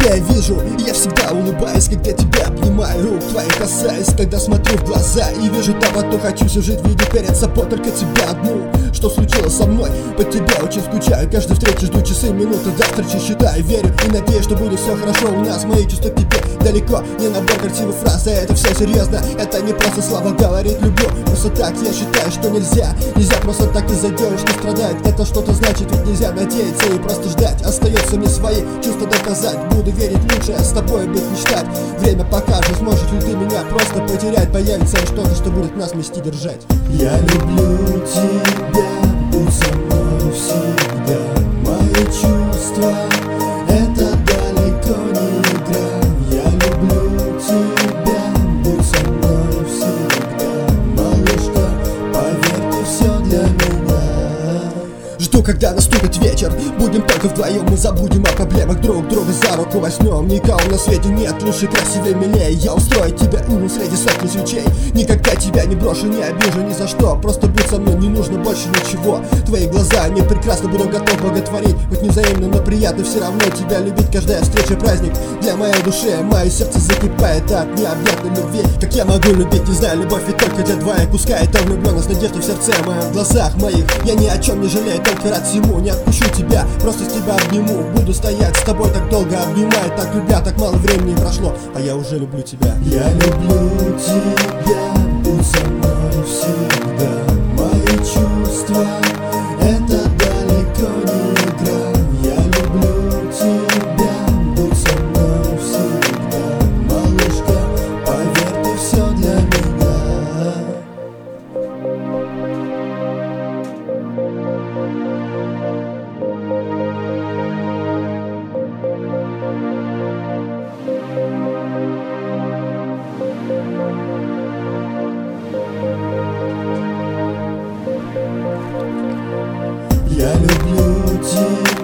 тебя я вижу, и я всегда улыбаюсь, когда тебя обнимаю, рук твоих касаюсь, когда смотрю в глаза и вижу того, кто хочу всю жизнь видеть перед собой, только тебя одну. Что случилось со мной? По тебе очень скучаю, каждой встрече жду часы, минуты до встречи считаю, верю и надеюсь, что будет все хорошо у нас. Мои чувства к тебе далеко, не набор красивых фраз, а это все серьезно, это не просто слова говорить люблю. Просто так я считаю, что нельзя просто так из-за девушки страдать. Это что-то значит, ведь нельзя надеяться и просто ждать. Остается мне свои чувства доказать, буду верить лучше, с тобой быть мечтать. Время покажет, сможешь ли ты меня просто потерять. Появится что-то, что будет нас вместе держать. Я люблю тебя, будь со мной всегда. Мои чувства — это далеко не игра. Я люблю тебя, будь со мной всегда. Малышка, поверь, ты все для меня. Жду, когда наступит вечер, будем только вдвоем, мы забудем о проблемах, друг друга за руку возьмем. Никого на свете нет лучше, красивее, милее. Я устрою тебе ужин среди сотни свечей. Никогда тебя не брошу, не обижу ни за что. Просто будь со мной, не нужно больше ничего. Твои глаза, они прекрасно, буду готов боготворить. Хоть не взаимно, но приятно все равно тебя любить. Каждая встреча праздник для моей души. Мое сердце закипает от необъятной любви. Как я могу любить, не знаю, любовь ведь только для двоих. Пускай это влюбленность, надежда в сердце моем, в глазах моих. Я ни о чем не жалею, только рад всему. Не отпущу тебя, просто с тебя обниму. Буду стоять с тобой так долго, обнимая, так любя. Так мало времени прошло, а я уже люблю тебя. Я люблю тебя, будь со мной всегда. Мои чувства — это далеко не игра. Я люблю тебя, будь со мной всегда. Малышка, поверь, ты все для меня. Я люблю тебя.